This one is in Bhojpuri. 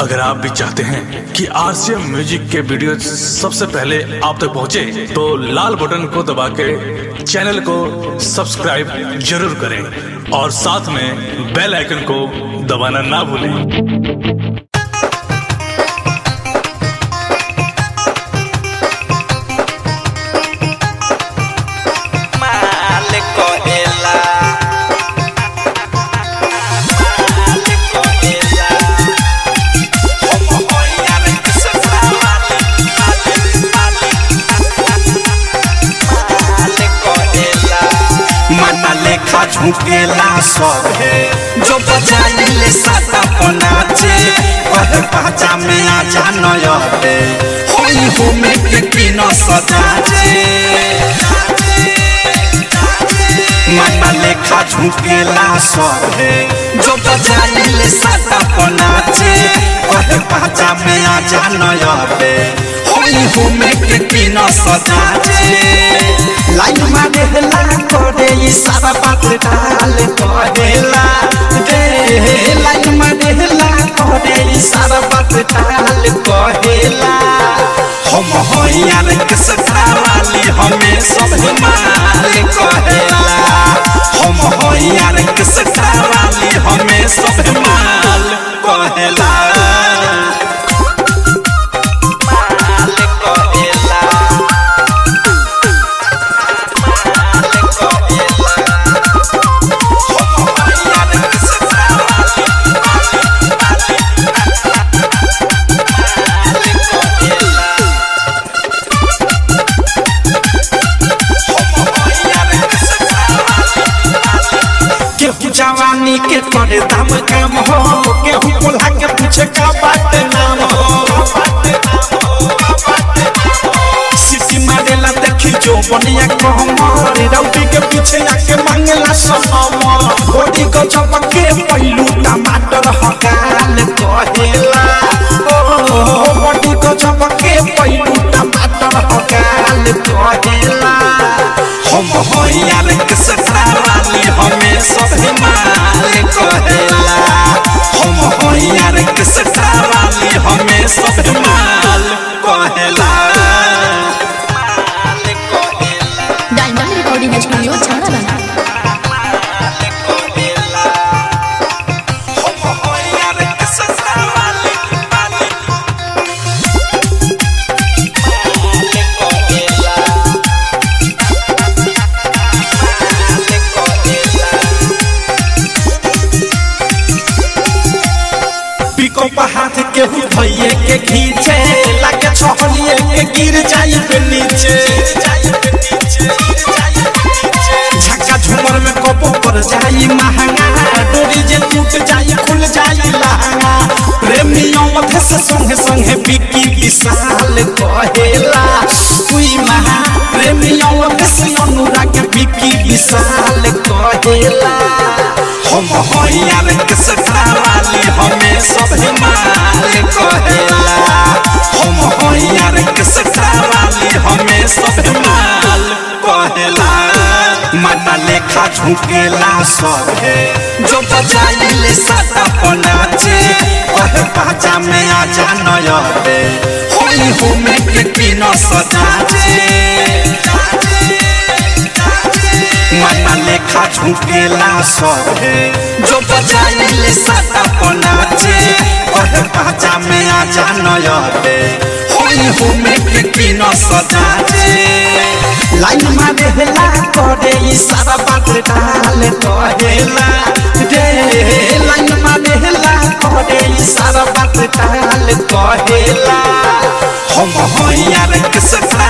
अगर आप भी चाहते हैं कि आरसीएम म्यूजिक के वीडियो सबसे पहले आप तक पहुंचे, तो लाल बटन को दबा के चैनल को सब्सक्राइब जरूर करें और साथ में बेल आइकन को दबाना ना भूलें। झुकेला सब है जो बजाइले साता पनाचे कहे पहचा में आ जानो यबे होई हो में के किनो सजाचे माना लेखा झुकेला सब है जो बजाइले साता पनाचे कहे पहचा में आ जानो यबे होई हो में के किनो सजाचे लाइन मारेला करे इशारा बात डाल कहेला रे लाइन मारेला करे इशारा बात डाल कहेला हम हो यार के सतावाली हमें सब माल कहेला हम हो यार के सतावाली हमें सब माल कहेला जवानी के करे दाम काम हो केहू बोला के पूछे का बात नाम हो सिटी मारेला देखी जो बनिया कहमर रौटी के पीछे आके मांगला सनम बॉडी को चपके पहलू टमाटर हकाल कहेला ओ बॉडी को चपके पहलू टमाटर हकाल कहेला हम हो यार के सतावाली हमें सब माल कहेला हम हो यार के सतावाली हमें सब माल कहेला डायमंड रिकॉर्डिंग स्टूडियो छाना हाथ के भैये के खींचे लागे छहलिए के गिर जाई पे नीचे झक्का झूमर में कबो कर जाई महंगा डोरी जे टूट जाई खुल जाई लहंगा प्रेमियों मथे से संगे संगे बिकी विशाल कहेला कोई महा प्रेमियों मथे से अनुराग बिकी विशाल कहेला हम हो यार के सतावाली हमें सब माल कहेला हम हो यार के सतावाली हमें सब माल कहेला माता लेखा झुकेला सब है जो बजाइले साता पनाचे कहे पहचा में आ जानो यबे होई हो में के किनो सजाचे माता लेखा झुकेला सब है जो बजाइले साता पनाचे कहे पहचा में आ जानो यबे होई हो में के किनो सजाचे लाइन मारेला करे इशारा बात डाल कहेला रे लाइन मारेला करे इशारा बात डाल कहेला हम हो यार के